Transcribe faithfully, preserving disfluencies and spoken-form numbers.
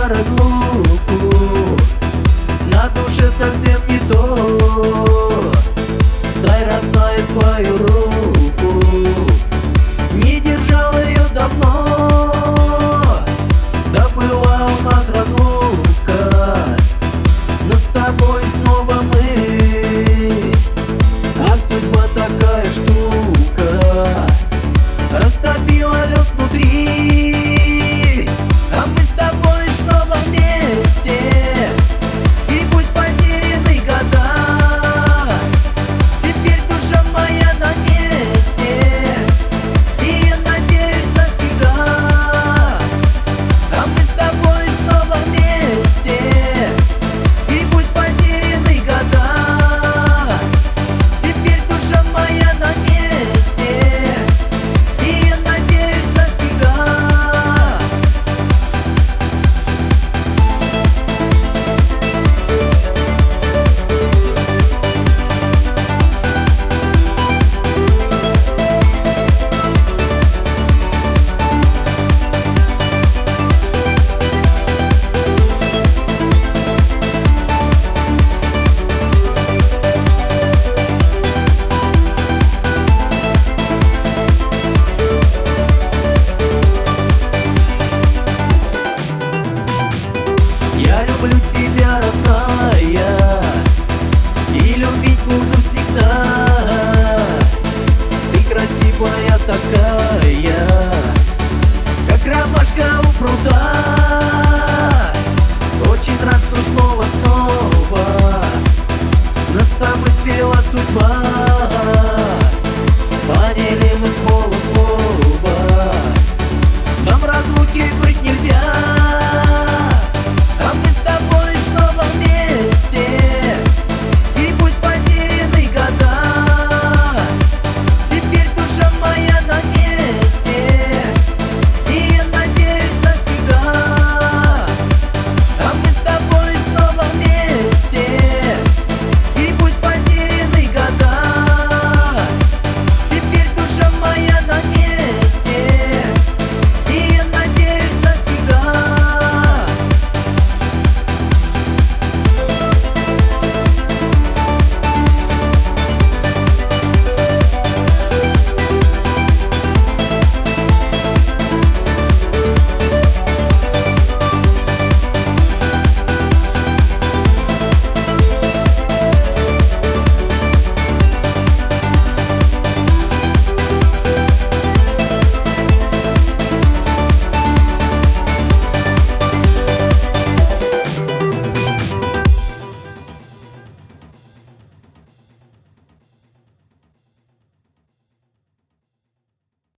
за разлуку, на душе совсем не то. Дай, родная, свою руку, не держал ее давно. Да была у нас разлука, но с тобой снова мы. А судьба такая штука, растопила лед внутри. А мы с тобой снова вместе, и пусть потеряны года, теперь душа моя на месте, и я надеюсь навсегда. А мы с тобой снова вместе, и пусть потеряны года, теперь душа моя на месте, и я надеюсь навсегда. Я люблю тебя, родная, и любить буду всегда. Ты красивая такая, как ромашка у пруда. Очень рад, что снова-снова нас с тобой свела судьба. Поняли мы с полуслова, нам разлуки быть не